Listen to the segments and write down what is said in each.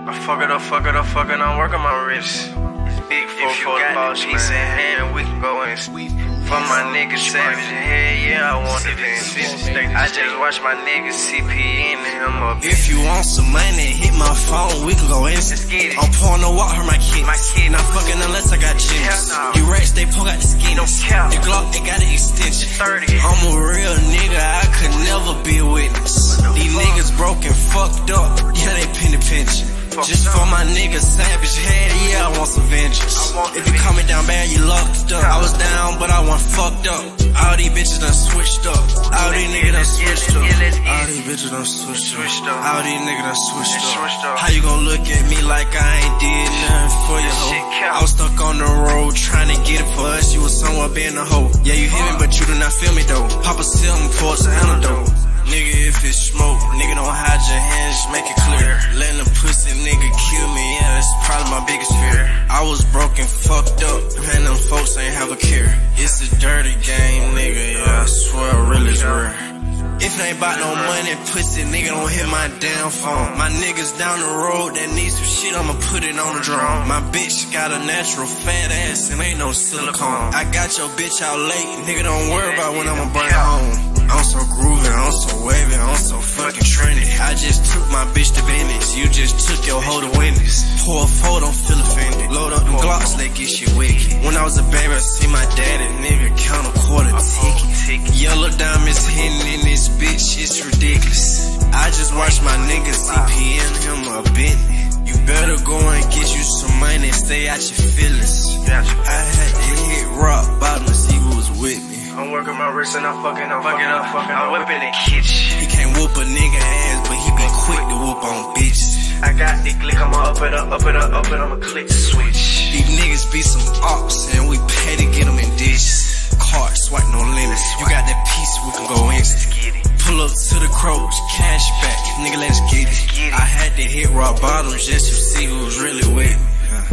I fuck it up, I'm working my wrist. Big if you got the piece in hand, we can go and sweep. For my niggas savage, hell yeah, I want the vengeance. I just watch my niggas CPN and him up. If you want some money, hit my phone, we can go instant. I'm pouring no water, my kid. Not fucking unless I got chips. You rats, they poke out the skin. The Glock, they got an extension. I'm a real nigga, I could never be a witness. These niggas broken, fucked up, yeah, they penny pinching. Just for my niggas savage, hell yeah, I want some vengeance. If you coming down bad, you locked up. I was down, but I wasn't fucked up. All these bitches done switched up. All these niggas done switched up. All these bitches done switched up. All these niggas done switched up. How you gon' look at me like I ain't did nothing for you, ho? I was stuck on the road trying to get it for us. You was somewhere being a hoe. Yeah, you hear me, but you do not feel me though. Papa selling ports an antidote. Nigga, if it's smoke, nigga don't hide your hands, make it clear. Letting a pussy nigga kill me, yeah, that's probably my biggest fear. I was broken, fucked up, man, them folks ain't have a care. It's a dirty game, nigga, yeah, I swear really is rare. If it ain't about no money, pussy nigga don't hit my damn phone. My niggas down the road that need some shit, I'ma put it on the drum. My bitch got a natural fat ass and ain't no silicone. I got your bitch out late, nigga don't worry about when I'ma bring her home. I'm so groovy, I'm so wavy, I'm so fucking trendy. I just took my bitch to business, you just took your hoe to witness. Pour a four, don't feel offended. Load up them Glocks, they get shit wicked. When I was a baby, I see my daddy, nigga, count a quarter ticket. Yellow diamonds hidden in this bitch, it's ridiculous. I just watched my nigga CPN him a Bentley. You better go and get you some money, stay out your feelings. I had to hit rock bottom to see who was with me. I'm working my wrist and I'm fucking up. I'm whipping the kitchen. He can't whoop a nigga ass, but he be quick to whoop on bitches. I got the click, I'ma up it, I'ma click the switch. These niggas be some ops, and we pay to get them in dishes. Card swipe, no limits. You got that piece, we can go instant. Pull up to the crows, cash back, nigga, let's get it. I had to hit rock bottoms just to see who was really with me.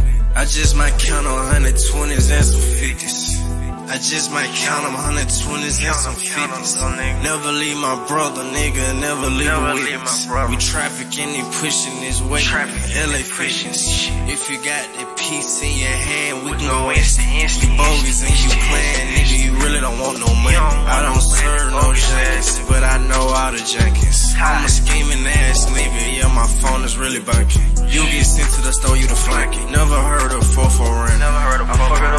I just might count on 120s and some 50s. I just might count them 120s and some 50s. Never leave my brother, nigga, never leave a witness. We trafficking and pushing this way. LA fishings. If you got the piece in your hand, we can go instant. We bogus and you playing, nigga, you really don't want no money. I don't serve no jackets, but I know all the jackets. I'm a scheming ass nigga, yeah, my phone is really bugging. You get sent to the store, you the flank it. Never heard of 4-4 run. Never heard of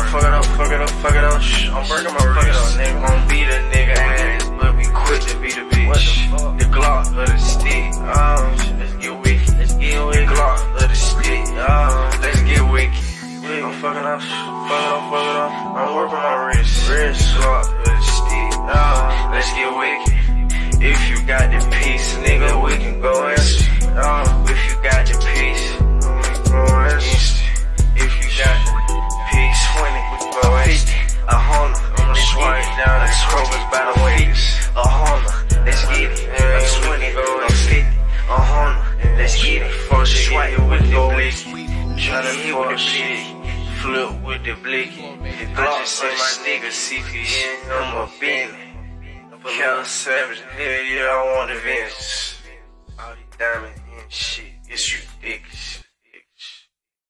fuck it up. I'm working my wrist. Nigga gon' beat a nigga ass, but be quick to beat a bitch. The Glock or the stick. Let's get wicked. The Glock or the stick. Let's get wicked. I'm fucking up. I'm working my wrist. Glock or the stick. Let's get wicked. If you got the piece, nigga, we can go instant. If you got the piece, we can go instant. If you got the piece, 20, we can go instant. A Honda, I'ma swipe down and scrubber's by the waist. A Honda, let's get it. A 20, go 50. A Honda, let's get it. Fuck swipe with the blicky. Tryna hit with the blicky. Flip with the blicky. The Glock say my nigga CPN, I'm a Bentley. Count savage, hell yeah, I want the vengeance. All these diamonds and shit, it's ridiculous.